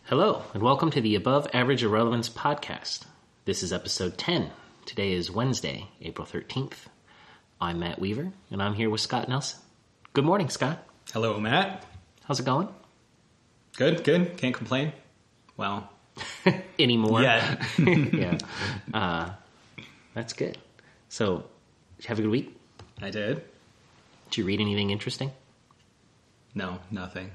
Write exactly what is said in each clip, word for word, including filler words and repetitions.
Hello, and welcome to the Above Average Irrelevance podcast. This is episode ten. Today is Wednesday, April thirteenth. I'm Matt Weaver, and I'm here with Scott Nelson. Good morning, Scott. Hello, Matt. How's it going? Good, good. Can't complain. Well, anymore. Yeah. yeah. Uh, that's good. So, did you have a good week? I did. Did you read anything interesting? No, nothing.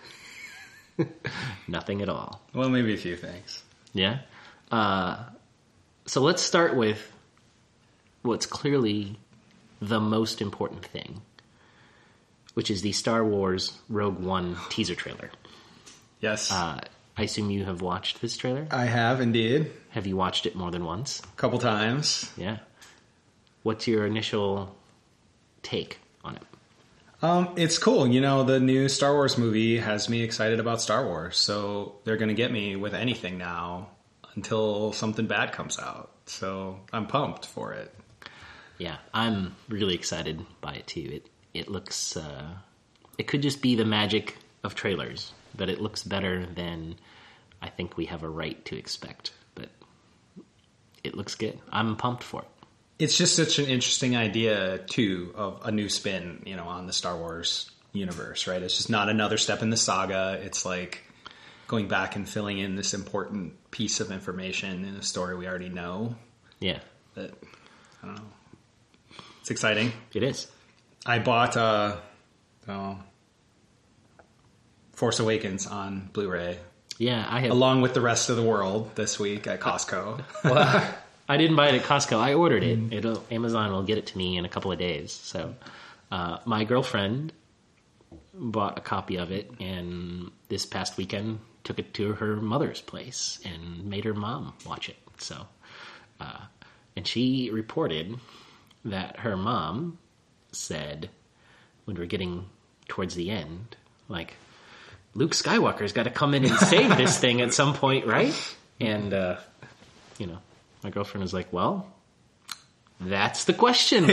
Nothing at all. Well, maybe a few things. Yeah? Uh, so let's start with what's clearly the most important thing, which is the Star Wars Rogue One teaser trailer. Yes. Uh, I assume you have watched this trailer? I have, indeed. Have you watched it more than once? A couple times. Yeah. What's your initial take on it? Um, it's cool. You know, the new Star Wars movie has me excited about Star Wars, so they're going to get me with anything now until something bad comes out. So I'm pumped for it. Yeah, I'm really excited by it too. It it looks, uh, it could just be the magic of trailers, but it looks better than I think we have a right to expect. But it looks good. I'm pumped for it. It's just such an interesting idea, too, of a new spin, you know, on the Star Wars universe, right? It's just not another step in the saga. It's like going back and filling in this important piece of information in a story we already know. Yeah. That, I don't know. It's exciting. It is. I bought uh, oh, Force Awakens on Blu-ray. Yeah, I have. Along with the rest of the world this week at Costco. Well, I didn't buy it at Costco. I ordered it. It'll, Amazon will get it to me in a couple of days. So uh, my girlfriend bought a copy of it, and this past weekend took it to her mother's place and made her mom watch it. So, uh, and she reported that her mom said when we're getting towards the end, like, Luke Skywalker's got to come in and save this thing at some point, right? And, uh, you know, my girlfriend was like, well, that's the question.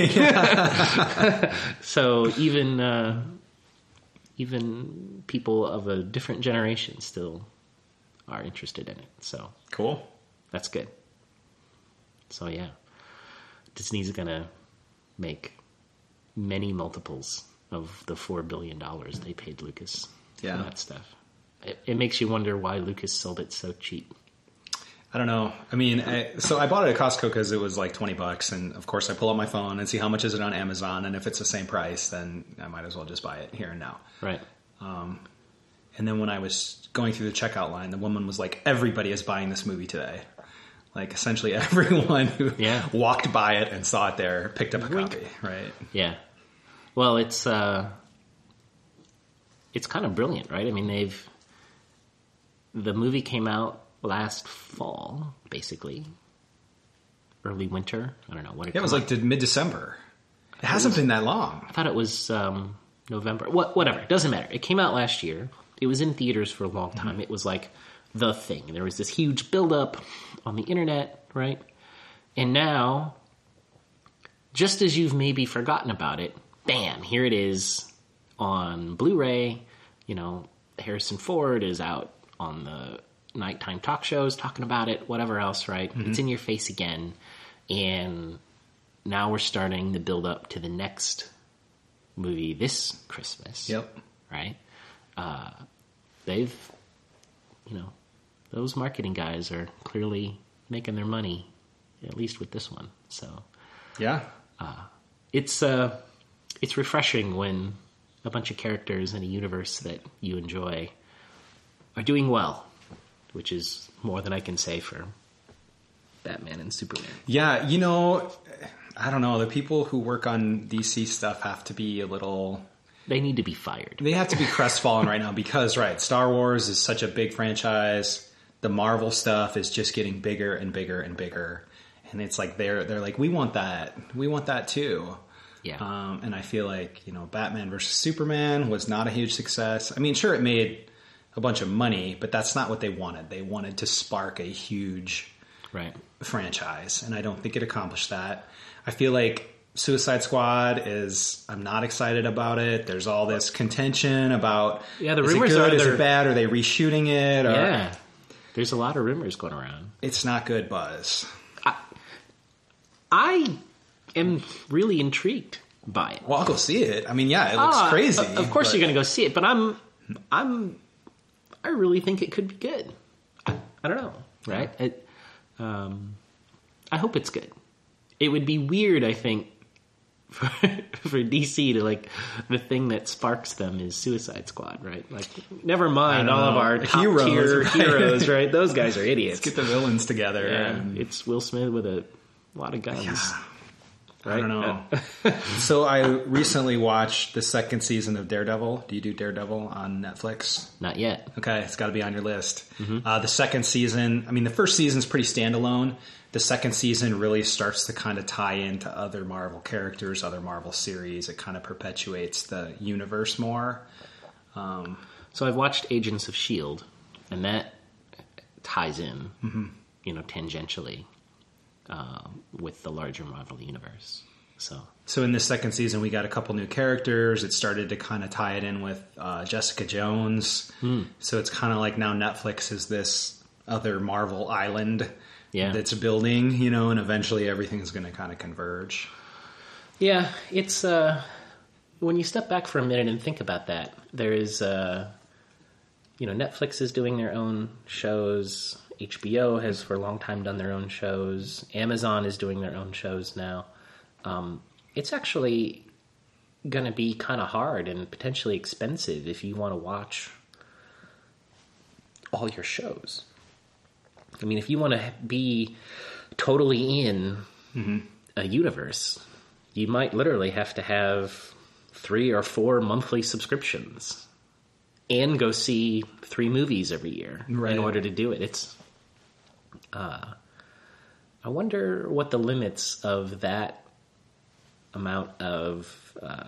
So even uh, even people of a different generation still are interested in it. So Cool. That's good. So yeah, Disney's going to make many multiples of the four billion dollars they paid Lucas Yeah. for that stuff. It, it makes you wonder why Lucas sold it so cheap. I don't know. I mean, I, so I bought it at Costco because it was like twenty bucks. And of course I pull out my phone and see how much is it on Amazon. And if it's the same price, then I might as well just buy it here and now. Right. Um, and then when I was going through the checkout line, the woman was like, everybody is buying this movie today. Like essentially everyone who Yeah. walked by it and saw it there picked up a Wink. copy. Right. Yeah. Well, it's, uh, it's kind of brilliant, right? I mean, they've, the movie came out last fall, basically. Early winter. I don't know what it, Yeah, it was come like mid-December. It hasn't been that long. I thought it was um, November. What, whatever. It doesn't matter. It came out last year. It was in theaters for a long time. Mm-hmm. It was like the thing. There was this huge buildup on the internet, right? And now, just as you've maybe forgotten about it, bam, here it is on Blu-ray. You know, Harrison Ford is out on the nighttime talk shows talking about it, whatever else, right? Mm-hmm. It's in your face again. And now we're starting the build up to the next movie this Christmas. Yep. Right? Uh, they've, you know, those marketing guys are clearly making their money, at least with this one. So, yeah. Uh, it's, uh, it's refreshing when a bunch of characters in a universe that you enjoy are doing well, which is more than I can say for Batman and Superman. Yeah, you know, I don't know. The people who work on D C stuff have to be a little... They need to be fired. They have to be crestfallen right now because, right, Star Wars is such a big franchise. The Marvel stuff is just getting bigger and bigger and bigger. And it's like they're they're like, we want that. We want that too. Yeah. Um, and I feel like, you know, Batman versus Superman was not a huge success. I mean, sure, it made a bunch of money, but that's not what they wanted. They wanted to spark a huge right. franchise, and I don't think it accomplished that. I feel like Suicide Squad is, I'm not excited about it. There's all this contention about, yeah, the is rumors it good, are is they're... it bad, are they reshooting it? Or, yeah. There's a lot of rumors going around. It's not good buzz. I, I am really intrigued by it. Well, I'll go see it. I mean, yeah, it looks Ah, crazy. Of course but... you're going to go see it, but I'm, I'm, I really think it could be good. I, I don't know, right? Yeah. It, um, I hope it's good. It would be weird, I think, for, for D C to, like, the thing that sparks them is Suicide Squad, right? Like, never mind all of our top Heroes, tier right? heroes, right? Those guys are idiots. Let's get the villains together. Yeah, and... it's Will Smith with a lot of guns. Yeah. Right? I don't know. So I recently watched the second season of Daredevil. Do you do Daredevil on Netflix? Not yet. Okay, it's got to be on your list. Mm-hmm. Uh, the second season, I mean, the first season's pretty standalone. The second season really starts to kind of tie into other Marvel characters, other Marvel series. It kind of perpetuates the universe more. Um, so I've watched Agents of S H I E L D, and that ties in, mm-hmm. you know, tangentially uh, with the larger Marvel universe. So, so in this second season, we got a couple new characters. It started to kind of tie it in with uh, Jessica Jones. Mm. So it's kind of like now Netflix is this other Marvel island yeah. that's building, you know, and eventually everything's going to kind of converge. Yeah, it's uh, when you step back for a minute and think about that, there is, uh, you know, Netflix is doing their own shows. H B O has for a long time done their own shows. Amazon is doing their own shows now. Um, it's actually going to be kind of hard and potentially expensive if you want to watch all your shows. I mean, if you want to be totally in mm-hmm. a universe, you might literally have to have three or four monthly subscriptions and go see three movies every year right. in order to do it. It's, uh, I wonder what the limits of that amount of uh,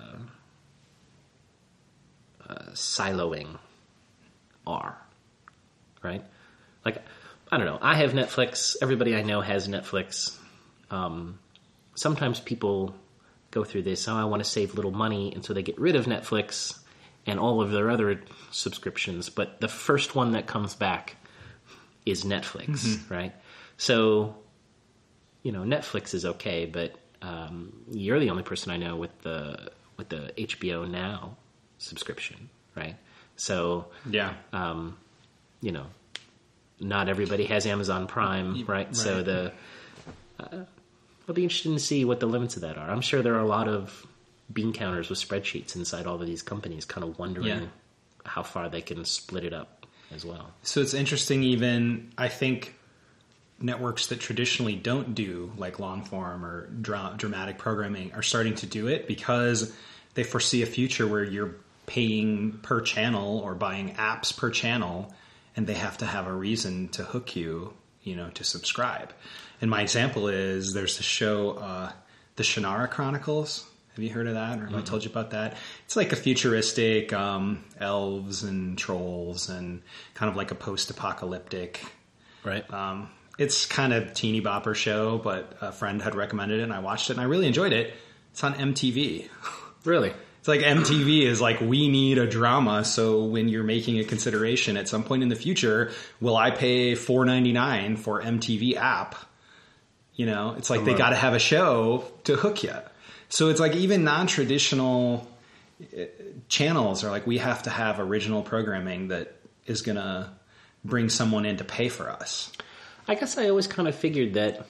uh, siloing are, right? Like, I don't know. I have Netflix. Everybody I know has Netflix. Um, sometimes people go through this, oh, I want to save little money, and so they get rid of Netflix and all of their other subscriptions, but the first one that comes back is Netflix, mm-hmm. right? So, you know, Netflix is okay, but um, you're the only person I know with the with the H B O Now subscription, right? So, yeah, um, you know, not everybody has Amazon Prime, right? right. So the uh, I'll be interested to see what the limits of that are. I'm sure there are a lot of bean counters with spreadsheets inside all of these companies, kind of wondering yeah. how far they can split it up as well. So it's interesting. Even I think networks that traditionally don't do like long form or dra- dramatic programming are starting to do it because they foresee a future where you're paying per channel or buying apps per channel, and they have to have a reason to hook you, you know, to subscribe. And my example is there's the show, uh, The Shannara Chronicles. Have you heard of that? Or have mm-hmm. I told you about that? It's like a futuristic um, elves and trolls and kind of like a post-apocalyptic. Right. Um, it's kind of teeny bopper show, but a friend had recommended it and I watched it and I really enjoyed it. It's on M T V. Really? It's like M T V is like, we need a drama. So when you're making a consideration at some point in the future, will I pay four ninety-nine for M T V app? You know, it's like Come they got to have a show to hook you. So it's like even non-traditional channels are like, we have to have original programming that is going to bring someone in to pay for us. I guess I always kind of figured that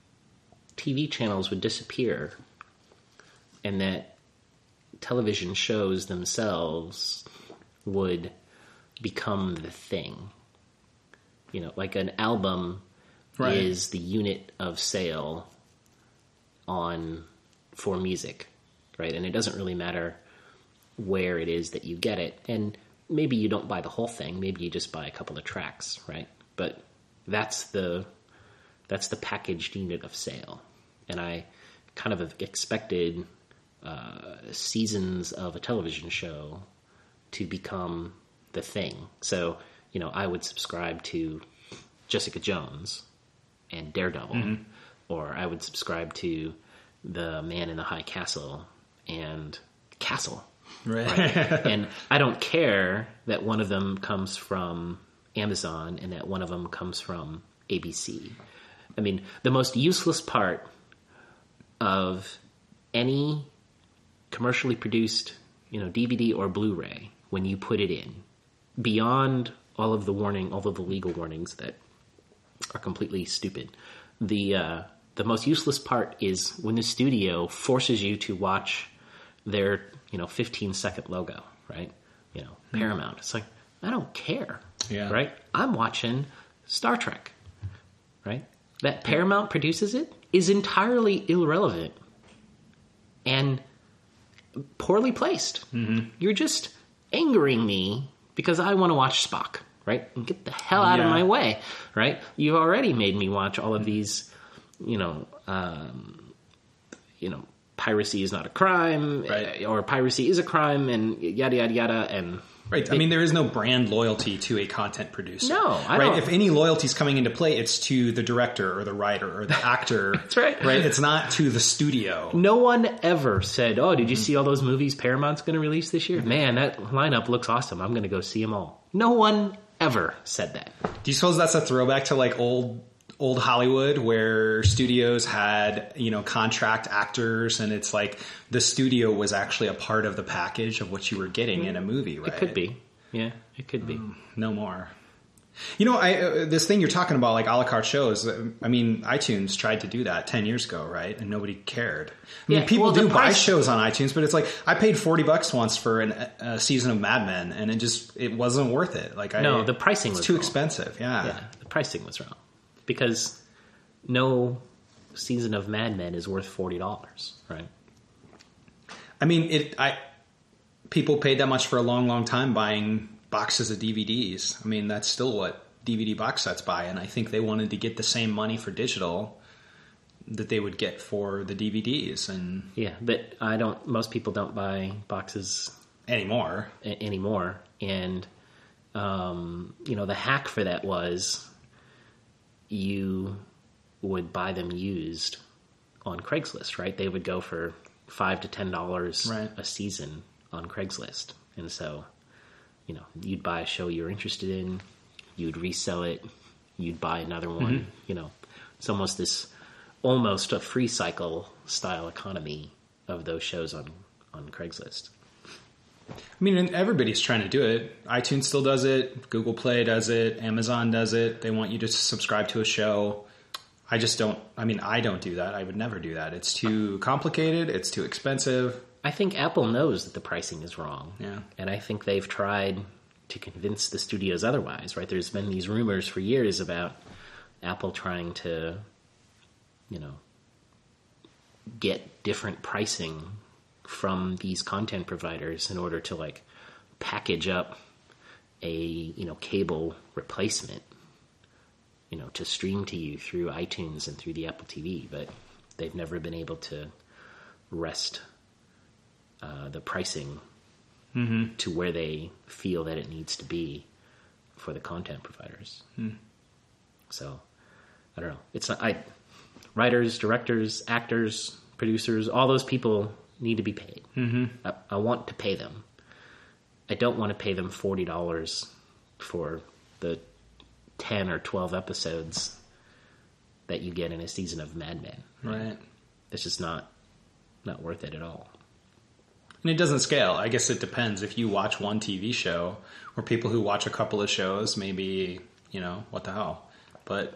T V channels would disappear and that television shows themselves would become the thing. You know, like an album right. is the unit of sale on for music, right? And it doesn't really matter where it is that you get it. And maybe you don't buy the whole thing. Maybe you just buy a couple of tracks, right? But that's the that's the packaged unit of sale. And I kind of expected uh, seasons of a television show to become the thing. So, you know, I would subscribe to Jessica Jones and Daredevil, mm-hmm. or I would subscribe to The Man in the High Castle and Castle. Right. right? And I don't care that one of them comes from Amazon and that one of them comes from A B C. I mean, the most useless part of any commercially produced, you know, D V D or Blu-ray when you put it in, beyond all of the warning, all of the legal warnings that are completely stupid, the uh, the most useless part is when the studio forces you to watch their, you know, fifteen second logo, right? You know, Paramount. It's like, I don't care, yeah. right? I'm watching Star Trek, right? That Paramount produces it is entirely irrelevant and poorly placed. Mm-hmm. You're just angering me because I want to watch Spock, right? And get the hell out yeah. of my way, right? You've already made me watch all of these, you know, um, you know, piracy is not a crime, right. or piracy is a crime, and yada yada yada, and right. I mean, there is no brand loyalty to a content producer. No, I right. don't. If any loyalty is coming into play, it's to the director or the writer or the actor. That's right. Right. It's not to the studio. No one ever said, "Oh, did you see all those movies Paramount's going to release this year? Man, that lineup looks awesome. I'm going to go see them all." No one ever said that. Do you suppose that's a throwback to like old? Old Hollywood, where studios had, you know, contract actors, and it's like the studio was actually a part of the package of what you were getting in a movie, right? It could be. Yeah, it could be. Um, no more. You know, I uh, this thing you're talking about, like a la carte shows, I mean, iTunes tried to do that ten years ago, right? And nobody cared. I mean, Yeah, people well, do the buy price- shows on iTunes, but it's like, I paid forty bucks once for an, a season of Mad Men, and it just, it wasn't worth it. Like, I, No, the pricing it's was too wrong. expensive. Yeah. Yeah, the pricing was wrong. Because no season of Mad Men is worth forty dollars, right? I mean, it. I people paid that much for a long, long time buying boxes of D V Ds. I mean, that's still what D V D box sets buy, and I think they wanted to get the same money for digital that they would get for the D V Ds, and Yeah, but I don't. Most people don't buy boxes anymore. a- anymore, and um, you know, the hack for that was you would buy them used on Craigslist, right? They would go for five to ten dollars Right. a season on Craigslist, and so you know, you'd buy a show you're interested in, you'd resell it, you'd buy another one. Mm-hmm. You know, it's almost this almost a free cycle style economy of those shows on on Craigslist. I mean, and everybody's trying to do it. iTunes still does it. Google Play does it. Amazon does it. They want you to subscribe to a show. I just don't. I mean, I don't do that. I would never do that. It's too complicated. It's too expensive. I think Apple knows that the pricing is wrong. Yeah. And I think they've tried to convince the studios otherwise, right? There's been these rumors for years about Apple trying to, you know, get different pricing from these content providers in order to, like, package up a, you know, cable replacement, you know, to stream to you through iTunes and through the Apple T V, but they've never been able to wrest uh, the pricing Mm-hmm. to where they feel that it needs to be for the content providers. Mm. So, I don't know. It's not, I writers, directors, actors, producers, all those people need to be paid. Mm-hmm. I, I want to pay them. I don't want to pay them forty dollars for the ten or twelve episodes that you get in a season of Mad Men. Right. It's just not not worth it at all. And it doesn't scale. I guess it depends. If you watch one T V show, or people who watch a couple of shows, maybe, you know, what the hell. But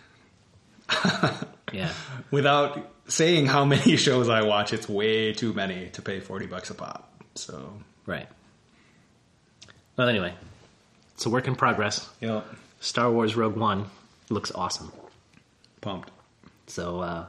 Yeah. without saying how many shows I watch, it's way too many to pay forty bucks a pop. So, Right. Well, anyway, it's a work in progress. yeah, Star Wars Rogue One looks awesome. pumped. So, uh,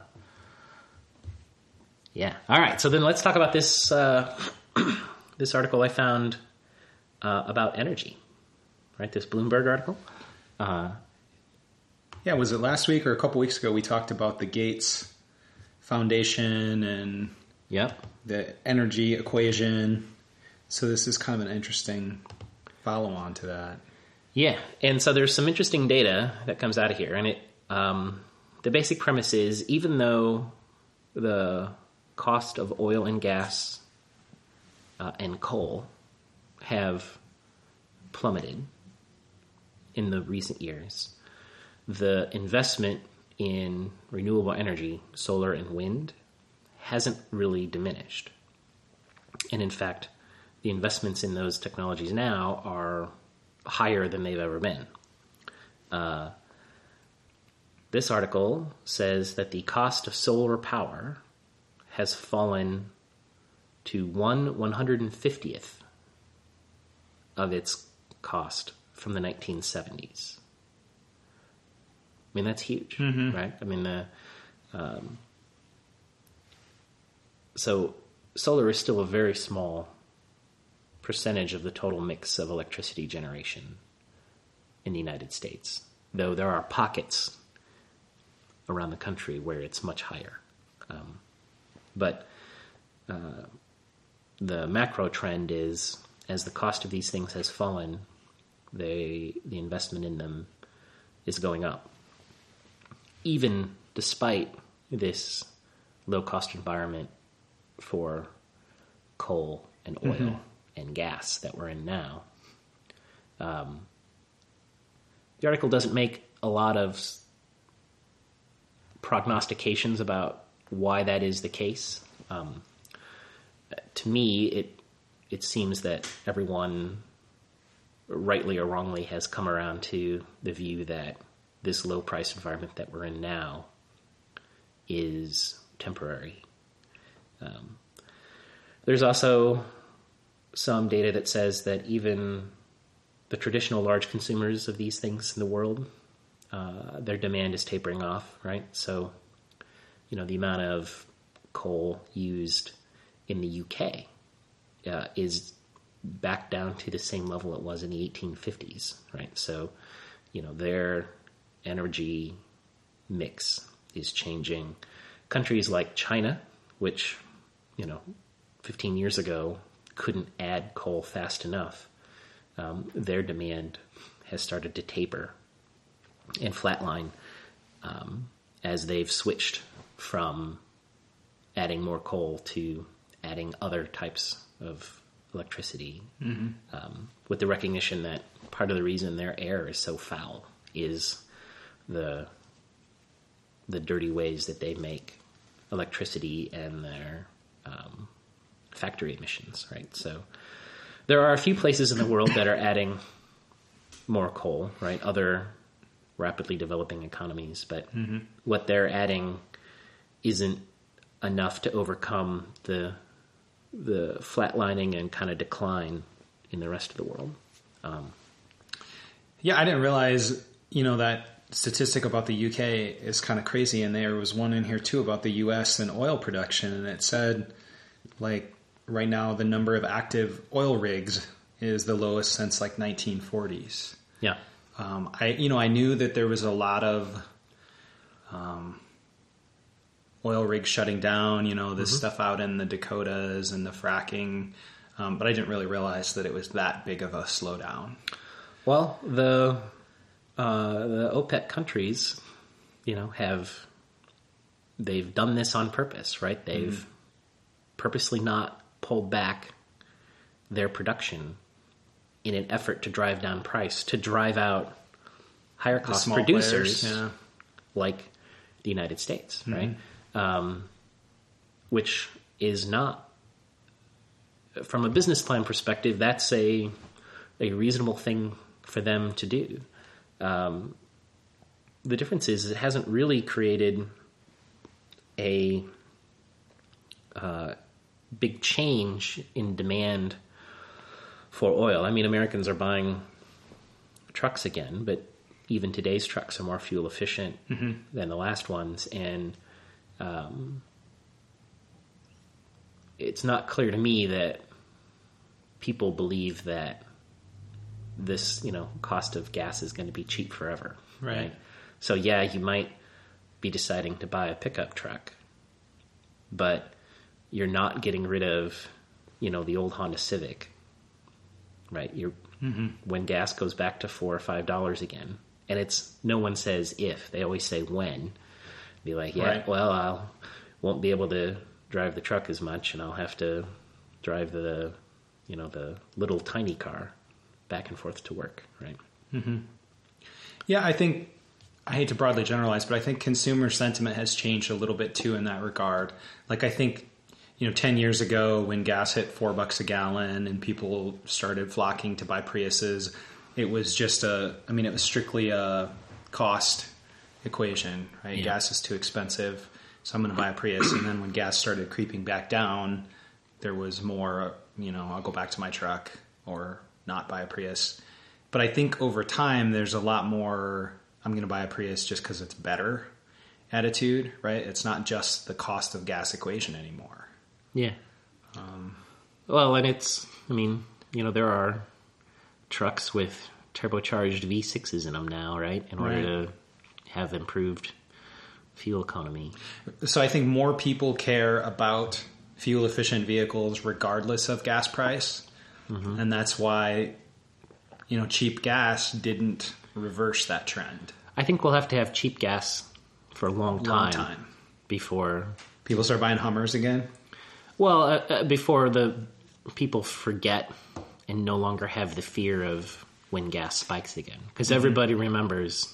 yeah. All right. So then let's talk about this uh, this article I found uh, about energy. Right, this Bloomberg article. Uh, Yeah, was it last week or a couple weeks ago we talked about the Gates Foundation and yeah. the energy equation. So this is kind of an interesting follow-on to that. Yeah, and so there's some interesting data that comes out of here, and it um, the basic premise is even though the cost of oil and gas uh, and coal have plummeted in the recent years, the investment in renewable energy, solar and wind, hasn't really diminished. And in fact, the investments in those technologies now are higher than they've ever been. Uh, this article says that the cost of solar power has fallen to one one hundred fiftieth of its cost from the nineteen seventies. I mean, that's huge, mm-hmm. right? I mean, the, um, so solar is still a very small percentage of the total mix of electricity generation in the United States, though there are pockets around the country where it's much higher. Um, but uh, the macro trend is, as the cost of these things has fallen, they, the investment in them is going up, even despite this low-cost environment for coal and oil mm-hmm. and gas that we're in now. Um, the article doesn't make a lot of prognostications about why that is the case. Um, to me, it it seems that everyone, rightly or wrongly, has come around to the view that this low-price environment that we're in now is temporary. Um, there's also some data that says that even the traditional large consumers of these things in the world, uh, their demand is tapering off, right? So, you know, the amount of coal used in the U K uh, is back down to the same level it was in the eighteen fifties, right? So, you know, their energy mix is changing. Countries like China, which, you know, fifteen years ago couldn't add coal fast enough, um, their demand has started to taper and flatline um, as they've switched from adding more coal to adding other types of electricity, mm-hmm. um, with the recognition that part of the reason their air is so foul is the the dirty ways that they make electricity and their um, factory emissions, right? So there are a few places in the world that are adding more coal, right? Other rapidly developing economies, but mm-hmm. what they're adding isn't enough to overcome the the flatlining and kind of decline in the rest of the world. Um, yeah, I didn't realize, you know, that statistic about the U K is kind of crazy, and there was one in here too about the U S and oil production, and it said, like, right now the number of active oil rigs is the lowest since like nineteen forties. Yeah. Um, I, you know, I knew that there was a lot of um, oil rigs shutting down, you know, this mm-hmm. stuff out in the Dakotas and the fracking, um, but I didn't really realize that it was that big of a slowdown. Well, the uh, the OPEC countries, you know, have they've done this on purpose, right? They've mm-hmm. purposely not pulled back their production in an effort to drive down price, to drive out higher cost producers players, yeah. like the United States, mm-hmm. right? Um, which is not, from a business plan perspective, that's a a reasonable thing for them to do. Um, the difference is it hasn't really created a uh, big change in demand for oil. I mean, Americans are buying trucks again, but even today's trucks are more fuel efficient mm-hmm. than the last ones, and um, it's not clear to me that people believe that this, you know, cost of gas is going to be cheap forever. Right. right. So yeah, you might be deciding to buy a pickup truck, but you're not getting rid of, you know, the old Honda Civic. Right. You're mm-hmm. when gas goes back to four or five dollars again, and it's no one says if, they always say when. Be like, yeah, right. well, I'll won't be able to drive the truck as much, and I'll have to drive the, you know, the little tiny car back and forth to work. Right. Mm-hmm. Yeah, I think, I hate to broadly generalize, but I think consumer sentiment has changed a little bit too in that regard. Like, I think, you know, ten years ago when gas hit four bucks a gallon and people started flocking to buy Priuses, it was just a, I mean, it was strictly a cost equation, right? Yeah. Gas is too expensive, so I'm going to buy a Prius. And then when gas started creeping back down, there was more, you know, I'll go back to my truck or not buy a Prius. But I think over time, there's a lot more, I'm going to buy a Prius just because it's better attitude, right? It's not just the cost of gas equation anymore. Yeah. Um, well, and it's, I mean, you know, there are trucks with turbocharged V sixes in them now, right? In order right. to have improved fuel economy. So I think more people care about fuel efficient vehicles regardless of gas price. Mm-hmm. And that's why, you know, cheap gas didn't reverse that trend. I think we'll have to have cheap gas for a long time, long time. before people start buying Hummers again. Well, uh, uh, before the people forget and no longer have the fear of when gas spikes again, because mm-hmm. everybody remembers,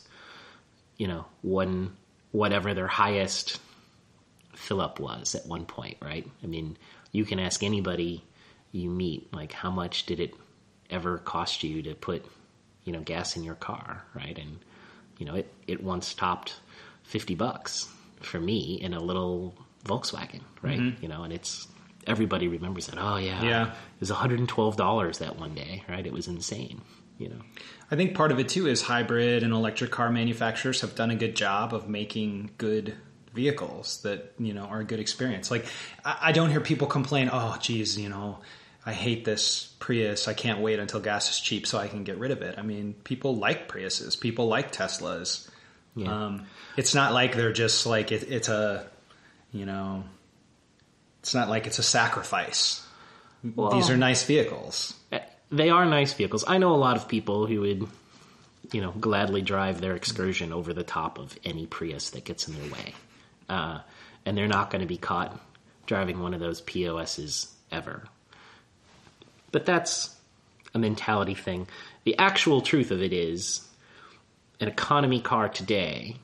you know, when whatever their highest fill up was at one point, right? I mean, you can ask anybody you meet, like, how much did it ever cost you to put, you know, gas in your car, right? And, you know, it, it once topped fifty bucks for me in a little Volkswagen, right? Mm-hmm. You know, and it's, everybody remembers that. Oh yeah. Yeah. It was one hundred twelve dollars that one day, right? It was insane, you know. I think part of it too is hybrid and electric car manufacturers have done a good job of making good vehicles that, you know, are a good experience. Like, I, I don't hear people complain, oh geez, you know, I hate this Prius. I can't wait until gas is cheap so I can get rid of it. I mean, people like Priuses. People like Teslas. Yeah. Um, it's not like they're just like, it, it's a, you know, it's not like it's a sacrifice. Well, these are nice vehicles. They are nice vehicles. I know a lot of people who would, you know, gladly drive their Excursion over the top of any Prius that gets in their way. Uh, and they're not going to be caught driving one of those P O Ss ever. But that's a mentality thing. The actual truth of it is, an economy car today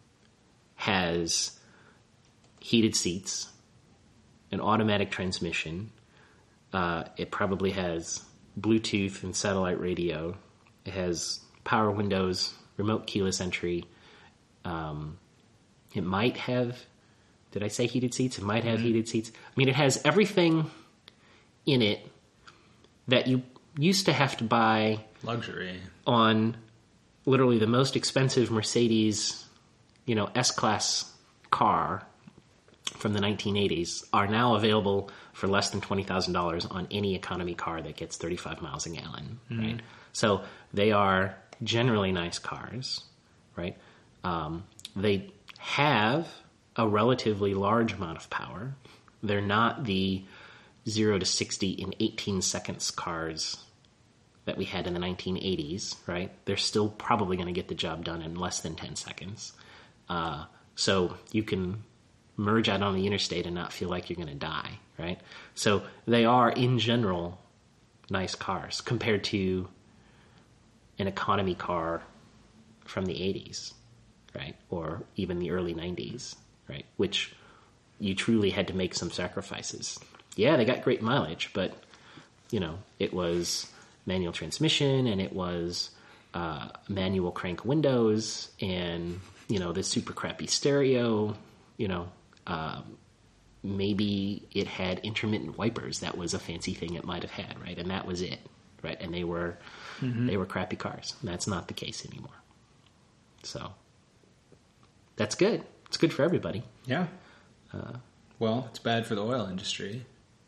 has heated seats, an automatic transmission. Uh, it probably has Bluetooth and satellite radio. It has power windows, remote keyless entry. Um, it might have, did I say heated seats? It might have mm-hmm. heated seats. I mean, it has everything in it that you used to have to buy luxury on literally the most expensive Mercedes, you know, S-Class car from the nineteen eighties are now available for less than twenty thousand dollars on any economy car that gets thirty-five miles a gallon, mm-hmm. right? So they are generally nice cars, right? Um, they have a relatively large amount of power. They're not the zero to sixty in eighteen seconds cars that we had in the nineteen eighties, right? They're still probably going to get the job done in less than ten seconds. Uh, so you can merge out on the interstate and not feel like you're going to die, right? So they are, in general, nice cars compared to an economy car from the eighties, right? Or even the early nineties, right? Which you truly had to make some sacrifices. Yeah, they got great mileage, but, you know, it was manual transmission and it was uh, manual crank windows and, you know, this super crappy stereo, you know, uh, maybe it had intermittent wipers. That was a fancy thing it might have had, right? And that was it, right? And they were mm-hmm. they were crappy cars. And that's not the case anymore. So that's good. It's good for everybody. Yeah. Uh, well, it's bad for the oil industry.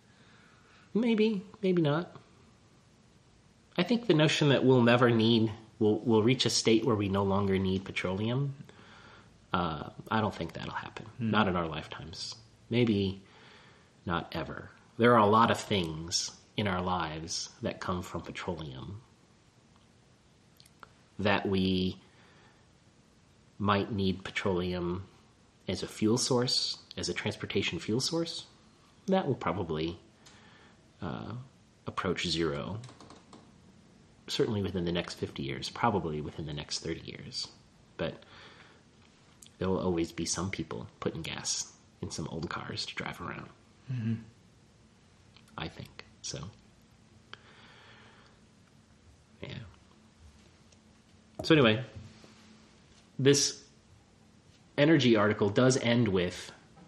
Maybe, maybe not. I think the notion that we'll never need, we'll, we'll reach a state where we no longer need petroleum, uh, I don't think that'll happen. Mm. Not in our lifetimes. Maybe not ever. There are a lot of things in our lives that come from petroleum that we might need petroleum as a fuel source, as a transportation fuel source. That will probably uh, approach zero certainly within the next fifty years, probably within the next thirty years. But there will always be some people putting gas in some old cars to drive around. Mm-hmm. I think. So, yeah. So anyway, this energy article does end with,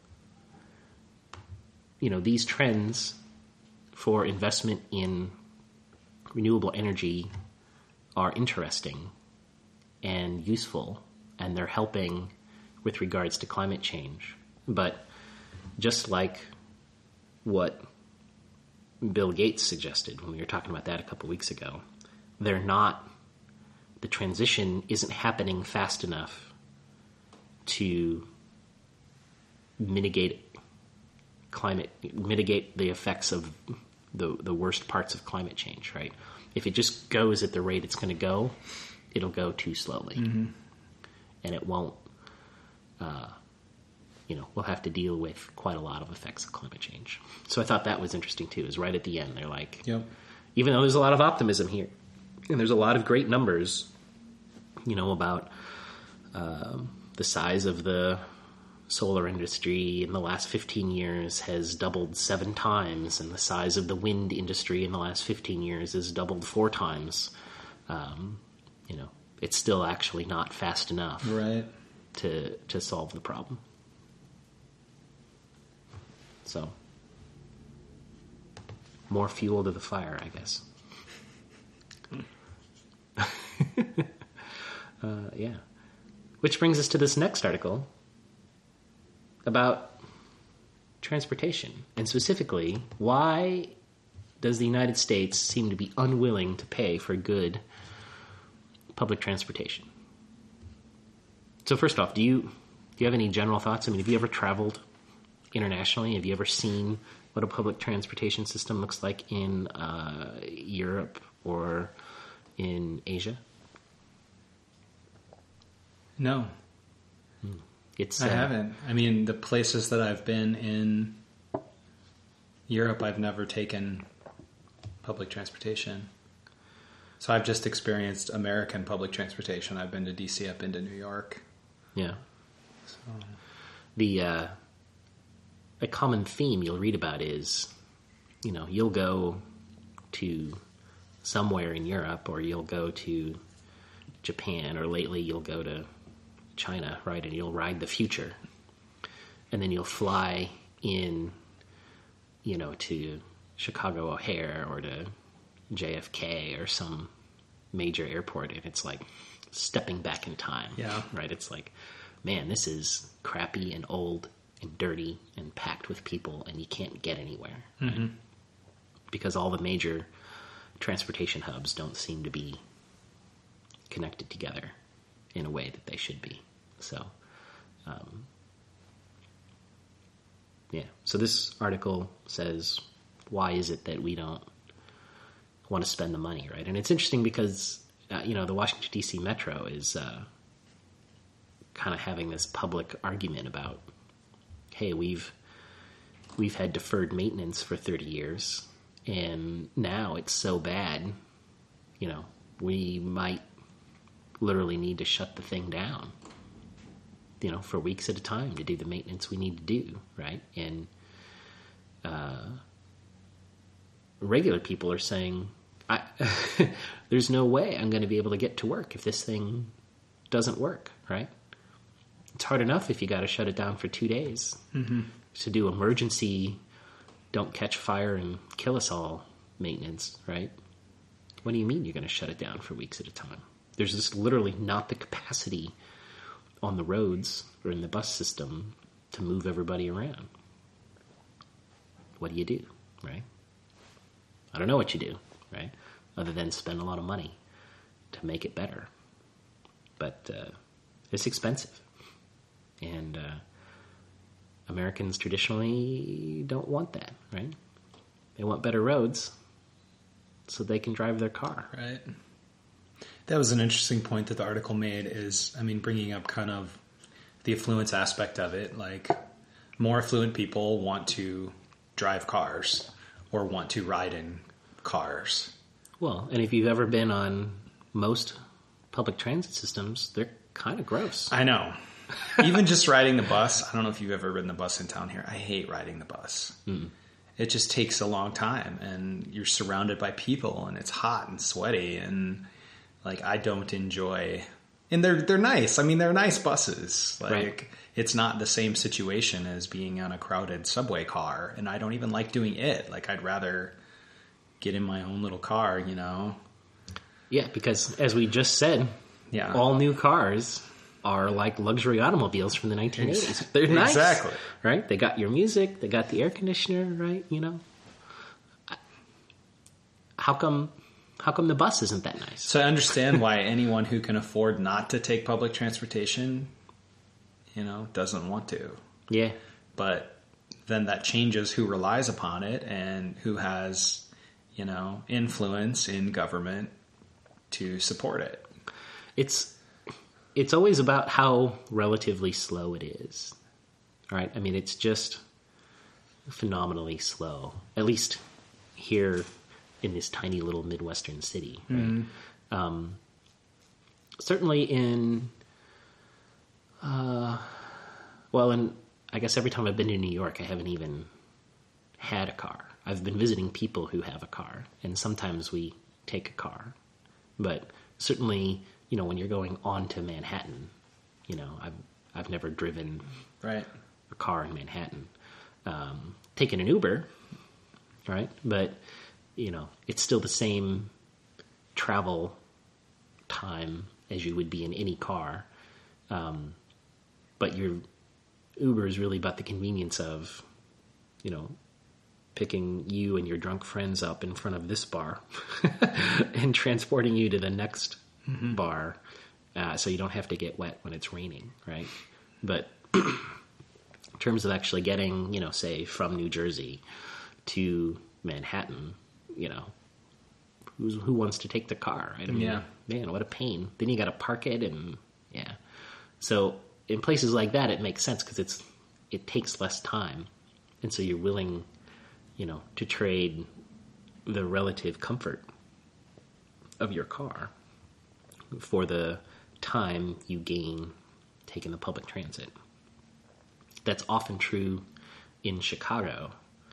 you know, these trends for investment in renewable energy are interesting and useful, and they're helping with regards to climate change. But just like what Bill Gates suggested when we were talking about that a couple weeks ago, they're not, the transition isn't happening fast enough to mitigate climate, mitigate the effects of the the worst parts of climate change, right? If it just goes at the rate it's going to go, it'll go too slowly. Mm-hmm. And it won't, uh, you know, we'll have to deal with quite a lot of effects of climate change. So I thought that was interesting too, is right at the end, they're like, yep. Even though there's a lot of optimism here, and there's a lot of great numbers, you know, about uh, the size of the solar industry in the last fifteen years has doubled seven times, and the size of the wind industry in the last fifteen years has doubled four times. Um, you know, it's still actually not fast enough, right, to to solve the problem. So, more fuel to the fire, I guess. uh, yeah. Which brings us to this next article about transportation, and specifically, why does the United States seem to be unwilling to pay for good public transportation? So first off, do you do you have any general thoughts? I mean, have you ever traveled internationally? Have you ever seen what a public transportation system looks like in uh, Europe or in Asia? No. Hmm. It's, I uh, haven't. I mean, the places that I've been in Europe, I've never taken public transportation. So I've just experienced American public transportation. I've been to D C, I've been to New York. Yeah. So. The uh, a common theme you'll read about is, you know, you'll go to somewhere in Europe, or you'll go to Japan, or lately you'll go to China, right? And you'll ride the Future, and then you'll fly in, you know, to Chicago O'Hare or to J F K or some major airport, and it's like stepping back in time. Yeah. Right? It's like, man, this is crappy and old and dirty and packed with people, and you can't get anywhere. Mm-hmm. Right? Because all the major transportation hubs don't seem to be connected together in a way that they should be. So, um, yeah. So this article says, why is it that we don't want to spend the money, right? And it's interesting because, uh, you know, the Washington, D C Metro is uh, kind of having this public argument about, hey, we've we've had deferred maintenance for thirty years, and now it's so bad, you know, we might literally need to shut the thing down, you know, for weeks at a time to do the maintenance we need to do, right? And uh, regular people are saying, I, there's no way I'm going to be able to get to work if this thing doesn't work, right? It's hard enough if you got to shut it down for two days mm-hmm. to do emergency, don't catch fire and kill us all maintenance, right? What do you mean you're going to shut it down for weeks at a time? There's just literally not the capacity on the roads or in the bus system to move everybody around. What do you do, right? I don't know what you do, right? Other than spend a lot of money to make it better. But uh, it's expensive. And uh, Americans traditionally don't want that, right? They want better roads so they can drive their car. Right. That was an interesting point that the article made is, I mean, bringing up kind of the affluence aspect of it. Like, more affluent people want to drive cars or want to ride in cars. Well, and if you've ever been on most public transit systems, they're kind of gross. I know. Even just riding the bus, I don't know if you've ever ridden the bus in town here. I hate riding the bus. Mm. It just takes a long time, and you're surrounded by people, and it's hot and sweaty, and like I don't enjoy. And they're they're nice. I mean, they're nice buses. Like right. It's not the same situation as being on a crowded subway car, and I don't even like doing it. Like I'd rather get in my own little car, you know. Yeah, because as we just said, yeah, all new cars are like luxury automobiles from the nineteen eighties. They're nice. Exactly. Right? They got your music, they got the air conditioner, right? You know. How come how come the bus isn't that nice? So I understand why anyone who can afford not to take public transportation, you know, doesn't want to. Yeah. But then that changes who relies upon it and who has, you know, influence in government to support it. It's It's always about how relatively slow it is, right? I mean, it's just phenomenally slow, at least here in this tiny little Midwestern city. Right? Mm-hmm. Um, certainly in, uh, well, and I guess every time I've been to New York, I haven't even had a car. I've been visiting people who have a car, and sometimes we take a car. But certainly, you know, when you're going on to Manhattan, you know, I've I've never driven right. a car in Manhattan. Um, taken an Uber, right? But, you know, it's still the same travel time as you would be in any car. Um, but your Uber is really about the convenience of, you know, picking you and your drunk friends up in front of this bar and transporting you to the next mm-hmm. bar, uh, so you don't have to get wet when it's raining, right? But in terms of actually getting, you know, say from New Jersey to Manhattan, you know, who's, who wants to take the car, right? I mean, yeah. man, what a pain. Then you got to park it, and yeah. So in places like that, it makes sense because it's it takes less time, and so you're willing, you know, to trade the relative comfort of your car for the time you gain taking the public transit. That's often true in Chicago,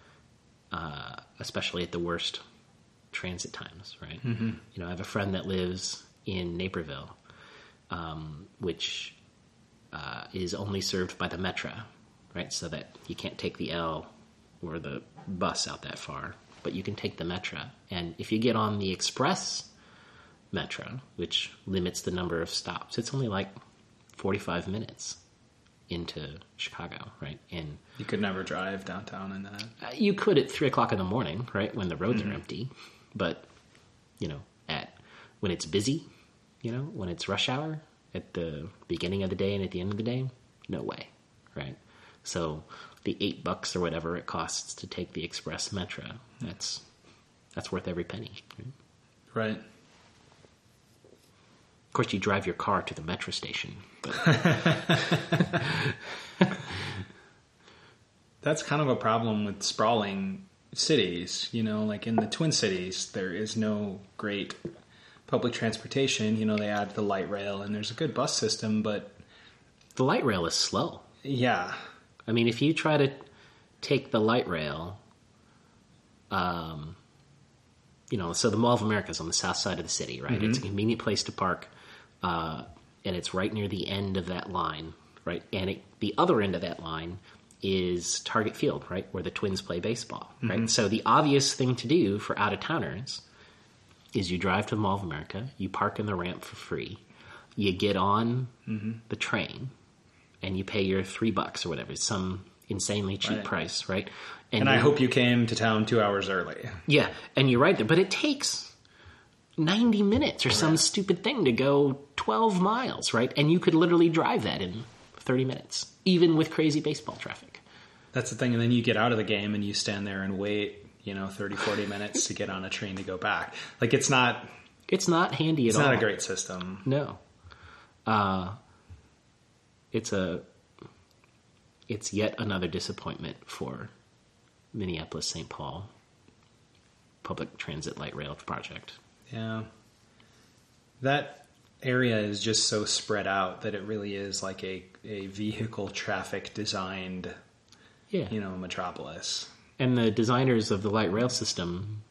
uh, especially at the worst transit times, right? Mm-hmm. You know, I have a friend that lives in Naperville, um, which uh, is only served by the Metra, right? So that you can't take the L or the bus out that far, but you can take the Metra. And if you get on the Express Metra, which limits the number of stops, it's only like forty-five minutes into Chicago, right? And you could never drive downtown in that. Uh, you could at three o'clock in the morning, right, when the roads mm-hmm. are empty. But, you know, at when it's busy, you know, when it's rush hour, at the beginning of the day and at the end of the day, no way, right? So the eight bucks or whatever it costs to take the Express Metra, that's that's worth every penny. Right? Right. Of course, you drive your car to the metro station. But that's kind of a problem with sprawling cities. You know, like in the Twin Cities, there is no great public transportation. You know, they add the light rail, and there's a good bus system, but the light rail is slow. Yeah. I mean, if you try to take the light rail, um, you know, so the Mall of America is on the south side of the city, right? Mm-hmm. It's a convenient place to park, uh, and it's right near the end of that line, right? And it, the other end of that line is Target Field, right, where the Twins play baseball, right? Mm-hmm. So the obvious thing to do for out-of-towners is you drive to the Mall of America, you park in the ramp for free, you get on mm-hmm. the train, and you pay your three bucks or whatever, some insanely cheap right. price, right? And, and I hope you came to town two hours early. Yeah, and you're right there. But it takes ninety minutes or yeah. some stupid thing to go twelve miles, right? And you could literally drive that in thirty minutes, even with crazy baseball traffic. That's the thing. And then you get out of the game and you stand there and wait, you know, thirty, forty minutes to get on a train to go back. Like, it's not... It's not handy at all. It's not a great system. No. Uh, it's a... It's yet another disappointment for Minneapolis-Saint Paul public transit light rail project. Yeah. That area is just so spread out that it really is like a, a vehicle traffic designed, Yeah. you know, metropolis. And the designers of the light rail system,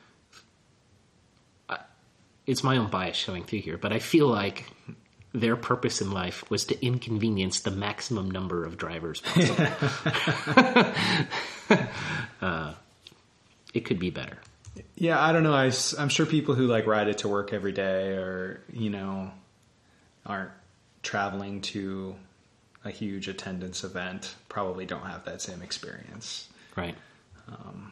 it's my own bias showing through here, but I feel like their purpose in life was to inconvenience the maximum number of drivers possible. uh, it could be better. Yeah, I don't know. I, I'm sure people who like ride it to work every day or, you know, aren't traveling to a huge attendance event probably don't have that same experience. Right. Um,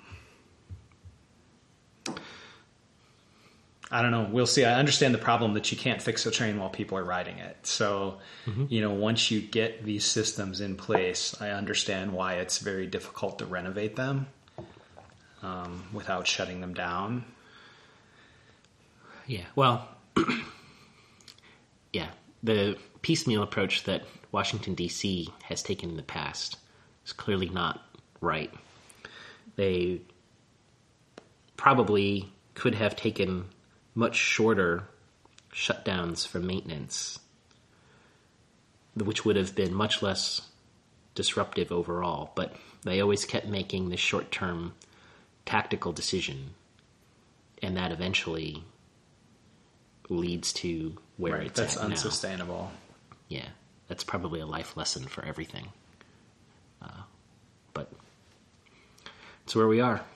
I don't know. We'll see. I understand the problem that you can't fix a train while people are riding it. So, mm-hmm. you know, once you get these systems in place, I understand why it's very difficult to renovate them um, without shutting them down. Yeah. Well, yeah. The piecemeal approach that Washington, D C has taken in the past is clearly not right. They probably could have taken much shorter shutdowns for maintenance, which would have been much less disruptive overall, but they always kept making this short-term tactical decision, and that eventually leads to where right, it's that's at now. That's unsustainable. Yeah, that's probably a life lesson for everything. Uh, but it's where we are.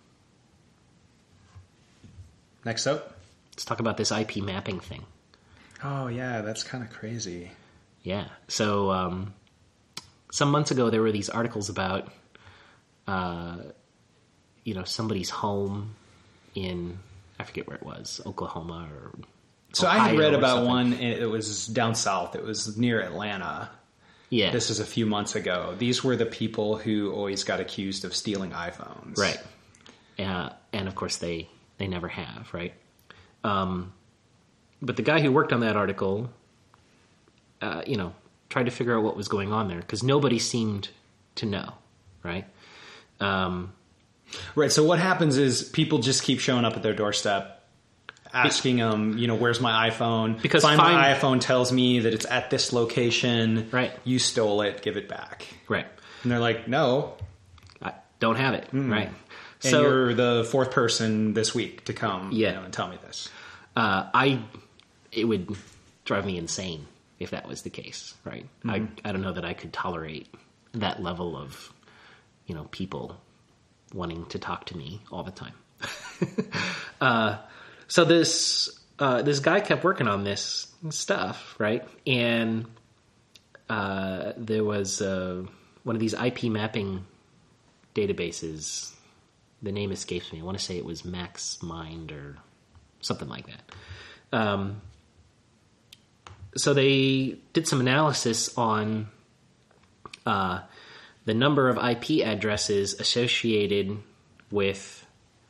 Next up. Let's talk about this I P mapping thing. Oh, yeah, that's kind of crazy. Yeah. So um, some months ago, there were these articles about, uh, you know, somebody's home in, I forget where it was, Oklahoma or So Ohio I had read about something. one, it was down south. It was near Atlanta. Yeah. This is a few months ago. These were the people who always got accused of stealing iPhones. Right. Uh, and, of course, they, they never have, right? Um, but the guy who worked on that article, uh, you know, tried to figure out what was going on there because nobody seemed to know, right? Um, right. So what happens is people just keep showing up at their doorstep, asking them, you know, where's my iPhone? Because Find find, my iPhone tells me that it's at this location. Right. You stole it. Give it back. Right. And they're like, no. I don't have it. Mm. Right. And so, you're the fourth person this week to come yeah. you know, and tell me this. Uh, I, it would drive me insane if that was the case, right? Mm-hmm. I, I don't know that I could tolerate that level of, you know, people wanting to talk to me all the time. uh, so this, uh, this guy kept working on this stuff, right? And, uh, there was, uh, one of these I P mapping databases. The name escapes me. I want to say it was MaxMind or something like that. Um, so they did some analysis on uh, the number of I P addresses associated with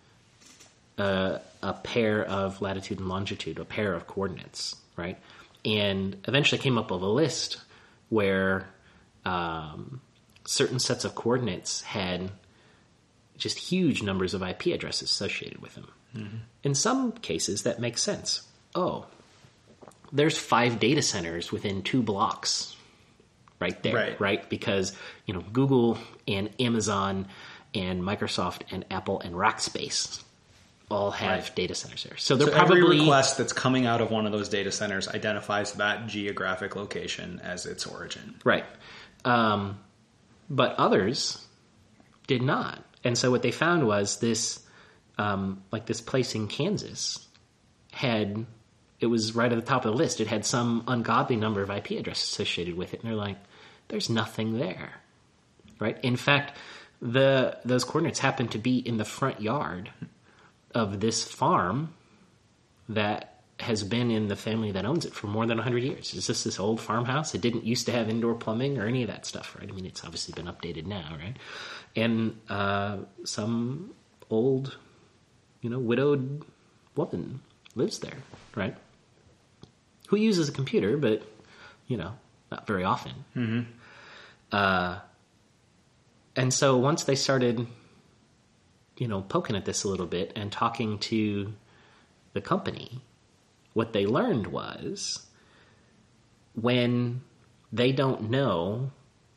uh, a pair of latitude and longitude, a pair of coordinates, right? And eventually came up with a list where um, certain sets of coordinates had just huge numbers of I P addresses associated with them. Mm-hmm. In some cases, that makes sense. Oh, there's five data centers within two blocks right there, right? right? Because, you know, Google and Amazon and Microsoft and Apple and Rackspace all have right. data centers there. So they're so probably... every request that's coming out of one of those data centers identifies that geographic location as its origin. Right. Um, but others did not. And so what they found was this, um, like this place in Kansas had, it was right at the top of the list. It had some ungodly number of I P addresses associated with it. And they're like, there's nothing there, right? In fact, the those coordinates happen to be in the front yard of this farm that has been in the family that owns it for more than one hundred years. It's just this old farmhouse. It didn't used to have indoor plumbing or any of that stuff, right? I mean, it's obviously been updated now, right? And uh, some old, you know, widowed woman lives there, right? Who uses a computer, but, you know, not very often. Mm-hmm. Uh, and so once they started, you know, poking at this a little bit and talking to the company, what they learned was when they don't know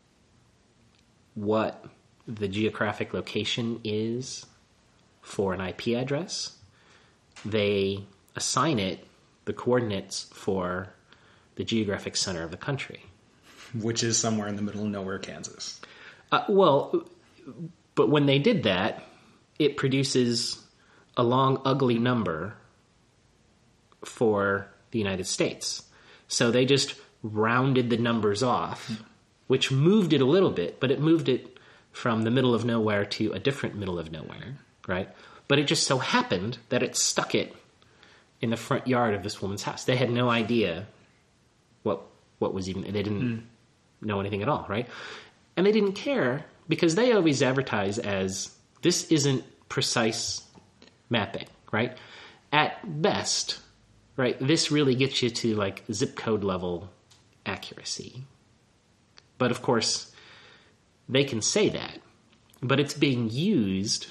what the geographic location is for an I P address, they assign it the coordinates for the geographic center of the country. Which is somewhere in the middle of nowhere, Kansas. Uh, well, but when they did that, it produces a long, ugly number for the United States. So they just rounded the numbers off, which moved it a little bit, but it moved it from the middle of nowhere to a different middle of nowhere, right? But it just so happened that it stuck it in the front yard of this woman's house. They had no idea what what was even, they didn't mm. know anything at all, right? And they didn't care because they always advertise as, this isn't precise mapping, right? At best, right, this really gets you to like zip code level accuracy. But of course, they can say that, but it's being used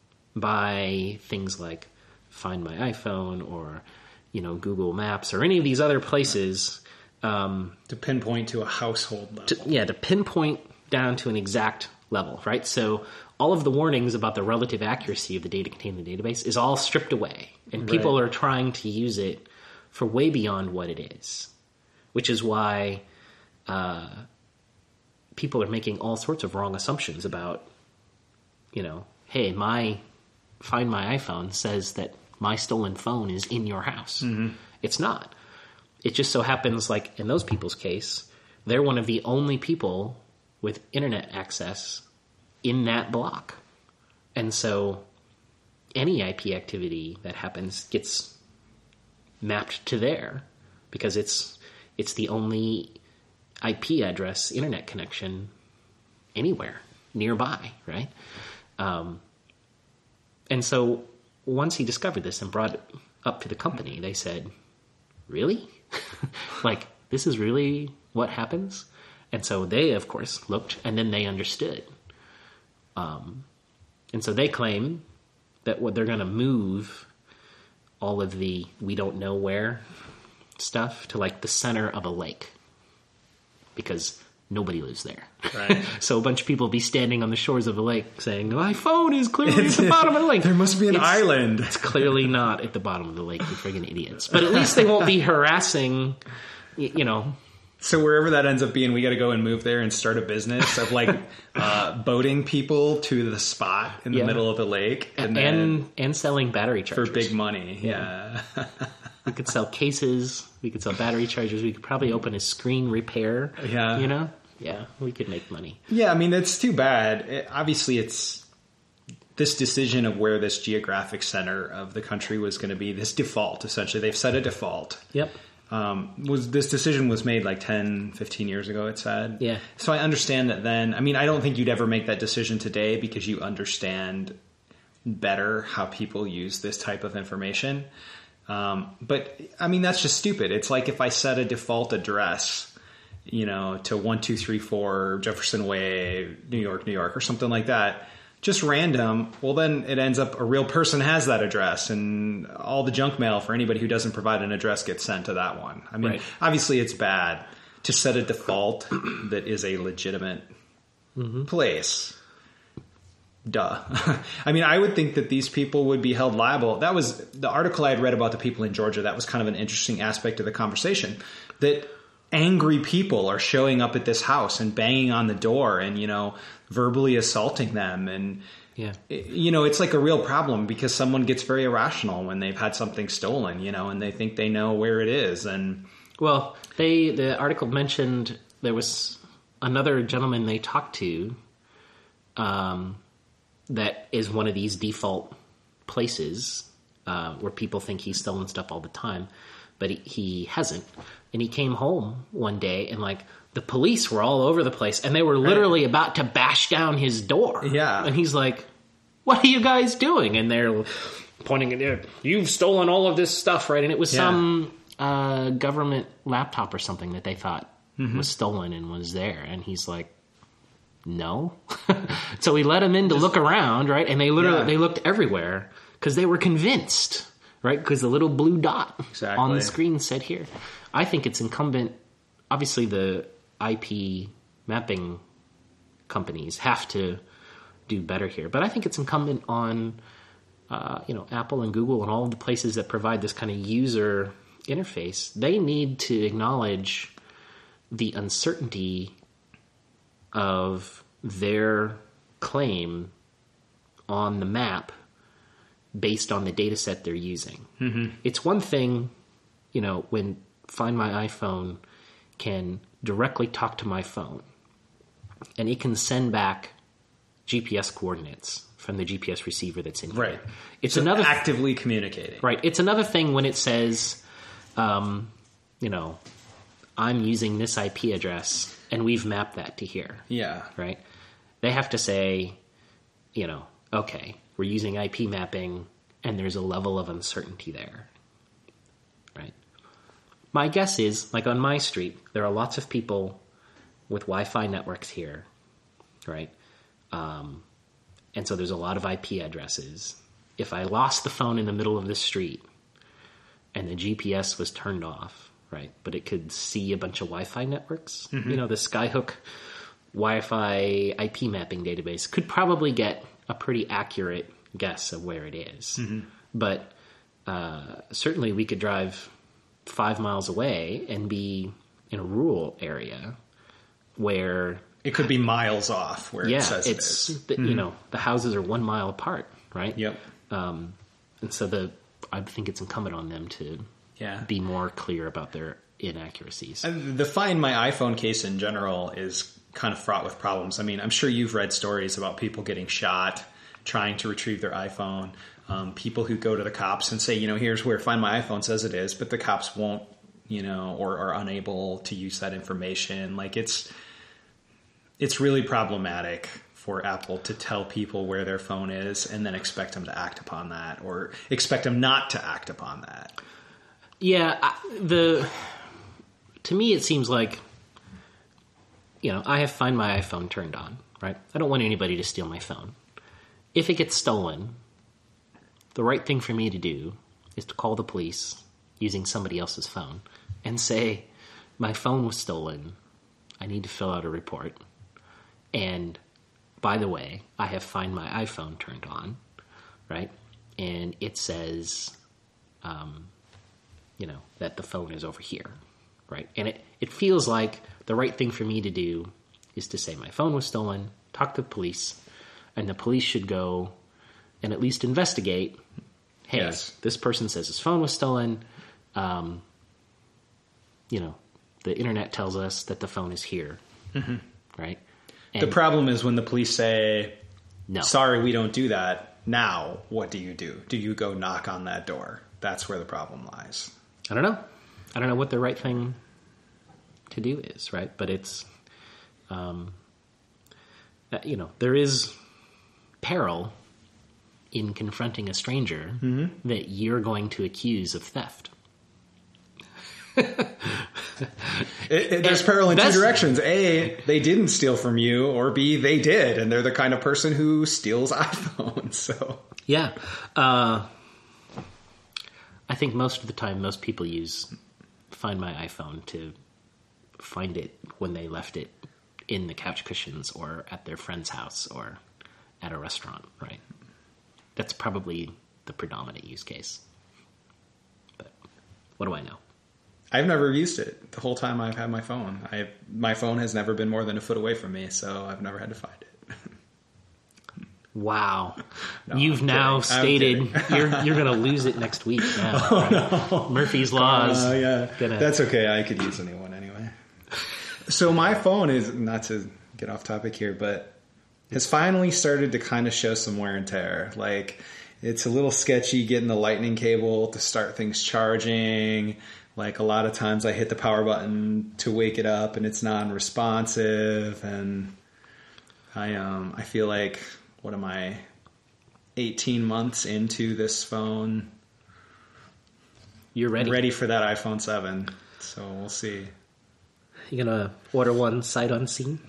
by things like Find My iPhone or, you know, Google Maps or any of these other places. Um, to pinpoint to a household level. To, yeah, to pinpoint down to an exact level, right? So all of the warnings about the relative accuracy of the data contained in the database is all stripped away. And right. people are trying to use it for way beyond what it is, which is why uh, people are making all sorts of wrong assumptions about, you know, hey, my Find My iPhone says that my stolen phone is in your house. Mm-hmm. It's not. It just so happens, like in those people's case, they're one of the only people with internet access in that block. And so any I P activity that happens gets mapped to there because it's it's the only I P address internet connection anywhere nearby, right? Um, and so once he discovered this and brought it up to the company, they said, really? Like, this is really what happens? And so they, of course, looked, and then they understood. Um, and so they claim that what they're going to move all of the we don't know where stuff to, like, the center of a lake. Because nobody lives there. Right. So a bunch of people will be standing on the shores of a lake saying, my phone is clearly at the bottom of the lake. There must be an it's, island. It's clearly not at the bottom of the lake, you friggin' idiots. But at least they won't be harassing, you know. So wherever that ends up being, we got to go and move there and start a business of like uh, boating people to the spot in the yeah. middle of the lake. And, and, and, and selling battery chargers. For big money, yeah. yeah. We could sell cases. We could sell battery chargers. We could probably open a screen repair. Yeah. You know? Yeah, we could make money. Yeah, I mean, that's too bad. It, obviously, it's this decision of where this geographic center of the country was going to be, this default, essentially. They've set a default. Yep. Um, was this decision was made like ten, fifteen years ago, it said. Yeah. So I understand that then. I mean, I don't think you'd ever make that decision today because you understand better how people use this type of information. Um, but, I mean, that's just stupid. It's like if I set a default address, you know, to one two three four Jefferson Way, New York, New York, or something like that, just random, well, then it ends up a real person has that address, and all the junk mail for anybody who doesn't provide an address gets sent to that one. I mean, right. Obviously it's bad to set a default that is a legitimate mm-hmm. place. Duh. I mean, I would think that these people would be held liable. That was the article I had read about the people in Georgia. That was kind of an interesting aspect of the conversation, that angry people are showing up at this house and banging on the door and, you know, verbally assaulting them. And, yeah, you know, it's like a real problem because someone gets very irrational when they've had something stolen, you know, and they think they know where it is. And well, they, the article mentioned there was another gentleman they talked to, um, that is one of these default places, uh, where people think he's stolen stuff all the time, but he, he hasn't. And he came home one day and, like, the police were all over the place and they were literally right. about to bash down his door. Yeah. And he's like, what are you guys doing? And they're pointing at it. You've stolen all of this stuff, right? And it was yeah. some uh, government laptop or something that they thought mm-hmm. was stolen and was there. And he's like, no. So we let him in to Just, look around, right? And they literally, yeah. they looked everywhere because they were convinced right? Because the little blue dot Exactly. on the screen said here. I think it's incumbent, obviously the I P mapping companies have to do better here, but I think it's incumbent on uh, you know, Apple and Google and all of the places that provide this kind of user interface. They need to acknowledge the uncertainty of their claim on the map based on the data set they're using. Mm-hmm. It's one thing, you know, when Find My iPhone can directly talk to my phone and it can send back G P S coordinates from the G P S receiver that's in here. Right. It's so another actively communicating. Right. It's another thing when it says, um, you know, I'm using this I P address and we've mapped that to here. Yeah. Right. They have to say, you know, okay, we're using I P mapping and there's a level of uncertainty there. Right. My guess is, like on my street, there are lots of people with Wi-Fi networks here. Right. Um, and so there's a lot of I P addresses. If I lost the phone in the middle of the street and the G P S was turned off, right, but it could see a bunch of Wi-Fi networks, mm-hmm. you know, the Skyhook Wi-Fi I P mapping database could probably get a pretty accurate guess of where it is. Mm-hmm. But uh, certainly we could drive five miles away and be in a rural area where... It could be miles off where yeah, it says it's, it is. The, mm-hmm. you know, the houses are one mile apart, right? Yep. Um, and so the I think it's incumbent on them to yeah. be more clear about their inaccuracies. And the Find My iPhone case in general is kind of fraught with problems. I mean, I'm sure you've read stories about people getting shot trying to retrieve their iPhone. Um, people who go to the cops and say, you know, here's where Find My iPhone says it is, but the cops won't, you know, or are unable to use that information. Like it's... It's really problematic for Apple to tell people where their phone is and then expect them to act upon that or expect them not to act upon that. Yeah, I, the to me it seems like, you know, I have Find My iPhone turned on, right? I don't want anybody to steal my phone. If it gets stolen, the right thing for me to do is to call the police using somebody else's phone and say, my phone was stolen. I need to fill out a report. And by the way, I have Find My iPhone turned on, right? And it says, um, you know, that the phone is over here, right? And it, it feels like the right thing for me to do is to say my phone was stolen, talk to the police, and the police should go and at least investigate, hey, yes. this person says his phone was stolen. Um, you know, the internet tells us that the phone is here, mm-hmm. right? And the problem is when the police say, no. sorry, we don't do that. Now, what do you do? Do you go knock on that door? That's where the problem lies. I don't know. I don't know what the right thing to do is, right? But it's, um, you know, there is peril in confronting a stranger mm-hmm. that you're going to accuse of theft. It, it, there's peril in two directions. A, they didn't steal from you, or B, they did, and they're the kind of person who steals iPhones. So yeah, uh, I think most of the time, most people use Find My iPhone to find it when they left it in the couch cushions or at their friend's house or at a restaurant. Right? That's probably the predominant use case. But what do I know? I've never used it the whole time I've had my phone. I my phone has never been more than a foot away from me, so I've never had to find it. Wow. No, You've I'm now kidding. stated you're you're going to lose it next week now. Oh, right? no. Murphy's Laws. Uh, yeah. Gonna... That's okay. I could use a new one anyway. So my phone is, not to get off topic here, but has finally started to kind of show some wear and tear. Like, it's a little sketchy getting the lightning cable to start things charging. Like, a lot of times I hit the power button to wake it up and it's non-responsive. And I um I feel like, what am I, eighteen months into this phone? You're ready. Ready for that iPhone seven. So we'll see. You gonna order one sight unseen?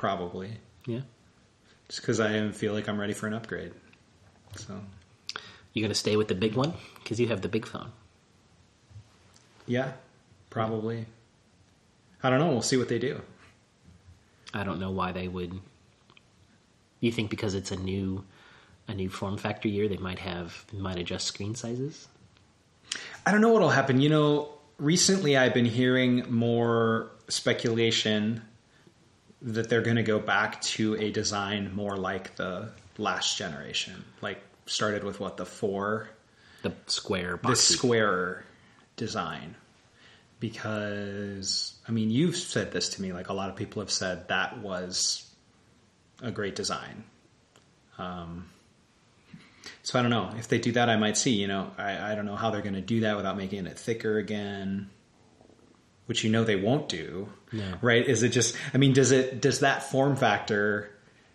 Probably. Yeah. Just because I feel like I'm ready for an upgrade. So... You going to stay with the big one? Because you have the big phone. Yeah, probably. I don't know. We'll see what they do. I don't know why they would. You think because it's a new, a new form factor year, they might have might adjust screen sizes? I don't know what'll happen. You know, recently I've been hearing more speculation that they're going to go back to a design more like the last generation. Like started with what, the four, the square, boxy. the square design. Because I mean, you've said this to me. Like a lot of people have said that was a great design. Um, so I don't know if they do that. I might see. You know, I, I don't know how they're going to do that without making it thicker again. Which you know they won't do, no. Right? Is it just? I mean, does it? Does that form factor?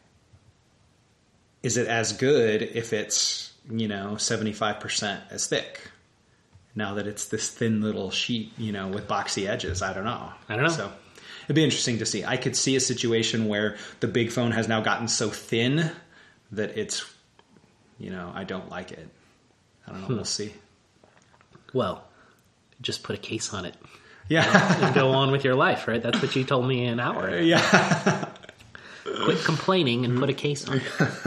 Is it as good if it's, you know, seventy-five percent as thick? Now that it's this thin little sheet, you know, with boxy edges, I don't know. I don't know. So it'd be interesting to see. I could see a situation where the big phone has now gotten so thin that it's, you know, I don't like it. I don't know. Hmm. We'll see. Well, just put a case on it. Yeah. And go on with your life, right? That's what you told me an hour ago. Yeah. Quit complaining and put a case on it.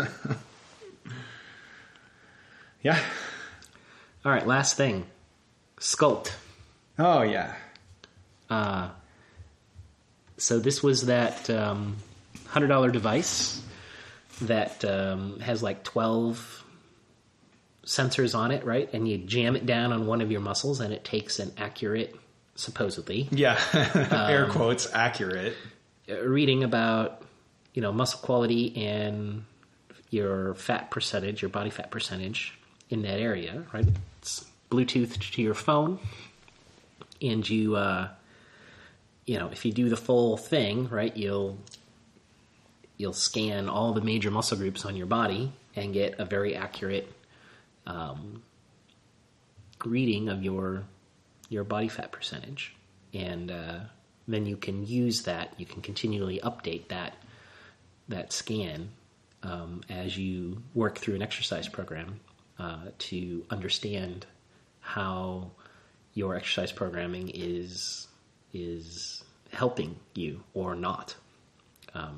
Yeah. All right, last thing. Sculpt. Oh, yeah. Uh, so this was that um, one hundred dollars device that um, has like twelve sensors on it, right? And you jam it down on one of your muscles and it takes an accurate, supposedly. Yeah. Air quotes, accurate. Reading about, you know, muscle quality and your fat percentage, your body fat percentage in that area, right? It's Bluetooth to your phone, and you, uh, you know, if you do the full thing, right, you'll you'll scan all the major muscle groups on your body and get a very accurate um, reading of your your body fat percentage, and uh, then you can use that. You can continually update that that scan um, as you work through an exercise program uh, to understand how your exercise programming is is helping you or not. Um,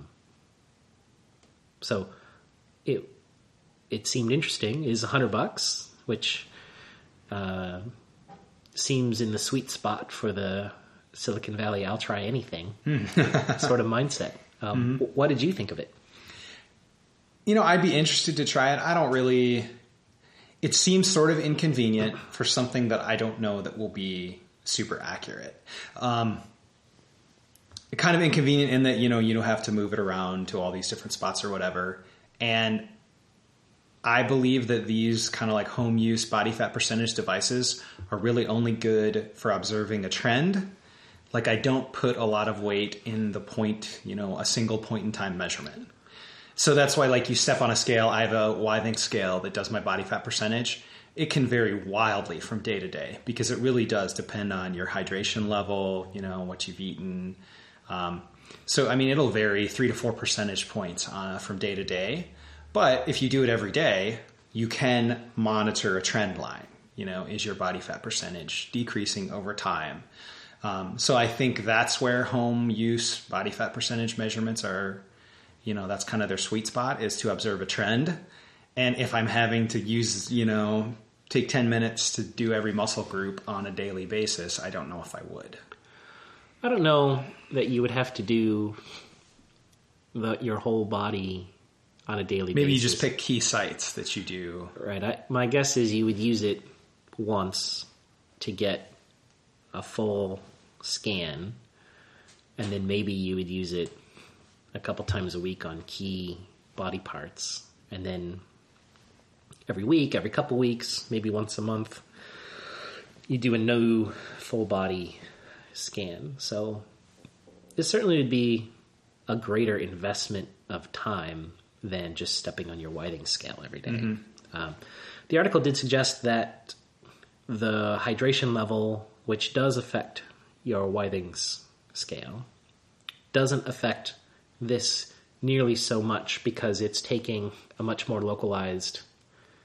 so it it seemed interesting. Is a hundred bucks, which uh, seems in the sweet spot for the Silicon Valley I'll try anything sort of mindset. Um, mm-hmm. What did you think of it? You know, I'd be interested to try it. I don't really... It seems sort of inconvenient for something that I don't know that will be super accurate. Um, kind of inconvenient in that, you know, you don't have to move it around to all these different spots or whatever. And I believe that these kind of like home use body fat percentage devices are really only good for observing a trend. Like I don't put a lot of weight in the point, you know, a single point in time measurement. So that's why, like, you step on a scale. I have a Withings scale that does my body fat percentage. It can vary wildly from day to day because it really does depend on your hydration level, you know, what you've eaten. Um, so, I mean, it'll vary three to four percentage points uh, from day to day. But if you do it every day, you can monitor a trend line. You know, is your body fat percentage decreasing over time? Um, so I think that's where home use body fat percentage measurements are. You know, that's kind of their sweet spot, is to observe a trend. And if I'm having to use, you know, take ten minutes to do every muscle group on a daily basis, I don't know if I would. I don't know that you would have to do the, your whole body on a daily Maybe basis. Maybe you just pick key sites that you do. Right. I, my guess is you would use it once to get a full scan, and then maybe you would use it a couple times a week on key body parts, and then every week, every couple weeks, maybe once a month, you do a no full body scan. So it certainly would be a greater investment of time than just stepping on your Withings scale every day. Mm-hmm. Um, the article did suggest that the hydration level, which does affect your Withings scale, doesn't affect this nearly so much because it's taking a much more localized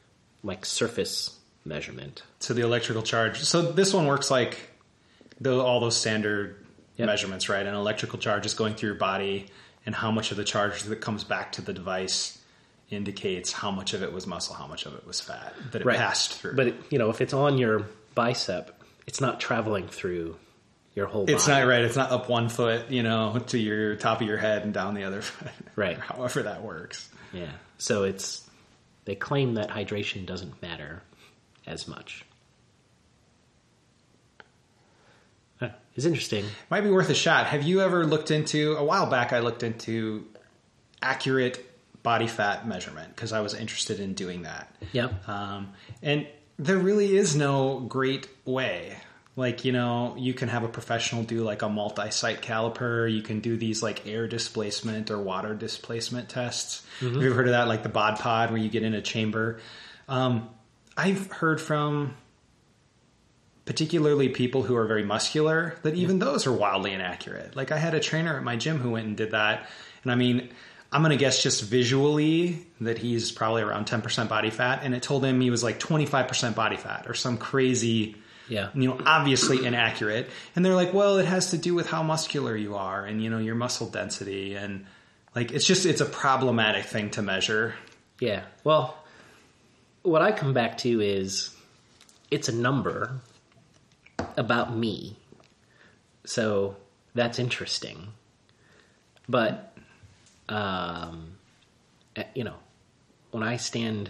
like surface measurement. So the electrical charge. So this one works like the, all those standard yep. measurements, right? An electrical charge is going through your body, and how much of the charge that comes back to the device indicates how much of it was muscle, how much of it was fat that it right. passed through. But, you know, if it's on your bicep, it's not traveling through your whole body. It's not right. It's not up one foot, you know, to your top of your head and down the other foot. Right. However that works. Yeah. So it's, they claim that hydration doesn't matter as much. Huh. It's interesting. Might be worth a shot. Have you ever looked into, a while back I looked into accurate body fat measurement because I was interested in doing that. Yep. Um, and there really is no great way. Like, you know, you can have a professional do like a multi-site caliper. You can do these like air displacement or water displacement tests. Mm-hmm. Have you ever heard of that? Like the bod pod where you get in a chamber. Um, I've heard from particularly people who are very muscular that even yeah. those are wildly inaccurate. Like I had a trainer at my gym who went and did that. And I mean, I'm going to guess just visually that he's probably around ten percent body fat. And it told him he was like twenty-five percent body fat or some crazy... Yeah. You know, obviously inaccurate. And they're like, well, it has to do with how muscular you are and, you know, your muscle density. And like, it's just, it's a problematic thing to measure. Yeah. Well, what I come back to is it's a number about me. So that's interesting. But, um, you know, when I stand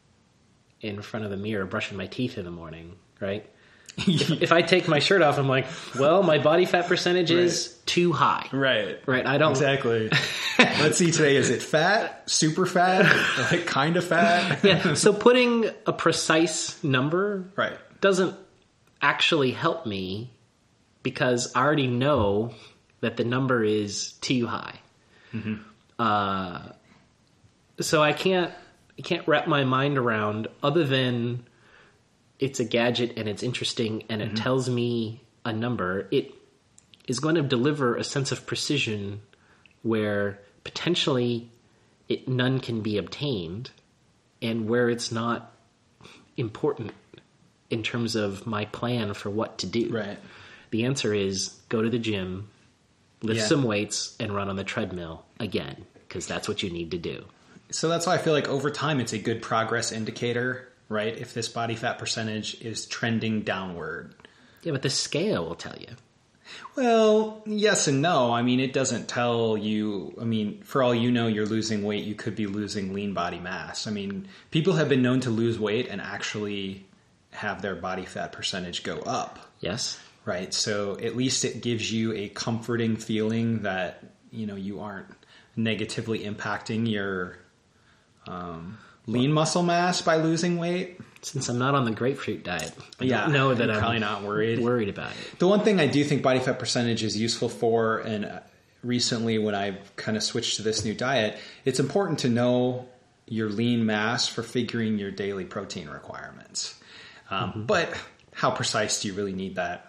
in front of the mirror brushing my teeth in the morning, right? if, if I take my shirt off, I'm like, well, my body fat percentage right. is too high. Right. Right. I don't. Exactly. Let's see today. Is it fat? Super fat? Like kind of fat? Yeah. So putting a precise number right. doesn't actually help me because I already know that the number is too high. Mm-hmm. Uh, so I can't, I can't wrap my mind around other than it's a gadget and it's interesting and it mm-hmm. tells me a number. It is going to deliver a sense of precision where potentially it, none can be obtained and where it's not important in terms of my plan for what to do. Right. The answer is go to the gym, lift yeah. some weights, and run on the treadmill again, because that's what you need to do. So that's why I feel like over time it's a good progress indicator, right? If this body fat percentage is trending downward. Yeah, but the scale will tell you. Well, yes and no. I mean, it doesn't tell you. I mean, for all you know, you're losing weight. You could be losing lean body mass. I mean, people have been known to lose weight and actually have their body fat percentage go up. Yes. Right. So at least it gives you a comforting feeling that, you know, you aren't negatively impacting your um, lean muscle mass by losing weight. Since I'm not on the grapefruit diet, I yeah, don't know that you're I'm probably not worried. worried about it. The one thing I do think body fat percentage is useful for, and recently when I've kind of switched to this new diet, it's important to know your lean mass for figuring your daily protein requirements. Um, mm-hmm. But how precise do you really need that?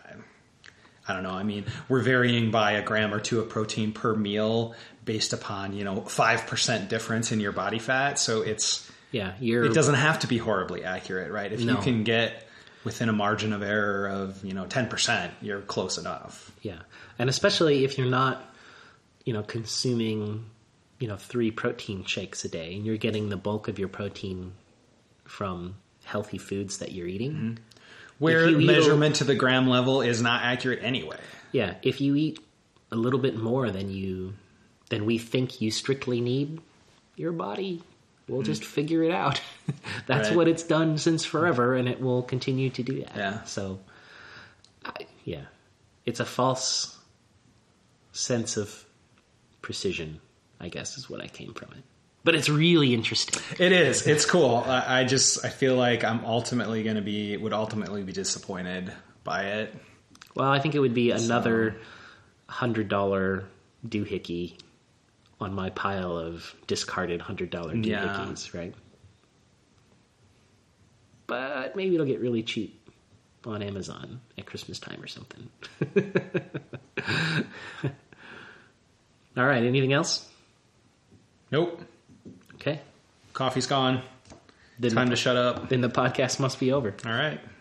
I don't know. I mean, we're varying by a gram or two of protein per meal based upon, you know, five percent difference in your body fat. So it's, yeah, you're, it doesn't have to be horribly accurate, right? If no. you can get within a margin of error of, you know, ten percent, you're close enough. Yeah. And especially if you're not, you know, consuming, you know, three protein shakes a day and you're getting the bulk of your protein from healthy foods that you're eating. Mm-hmm. Where measurement to the gram level is not accurate anyway. Yeah, if you eat a little bit more than you than we think you strictly need, your body will just figure it out. That's right. What it's done since forever, and it will continue to do that. Yeah. So, I, yeah, it's a false sense of precision, I guess, is what I came from it. But it's really interesting. It is. It's cool. I, I just, I feel like I'm ultimately going to be, would ultimately be disappointed by it. Well, I think it would be another one hundred dollars doohickey on my pile of discarded one hundred dollars doohickeys, yeah. Right? But maybe it'll get really cheap on Amazon at Christmas time or something. All right. Anything else? Nope. Okay. Coffee's gone. then Time the, to shut up. then the podcast must be over. All right.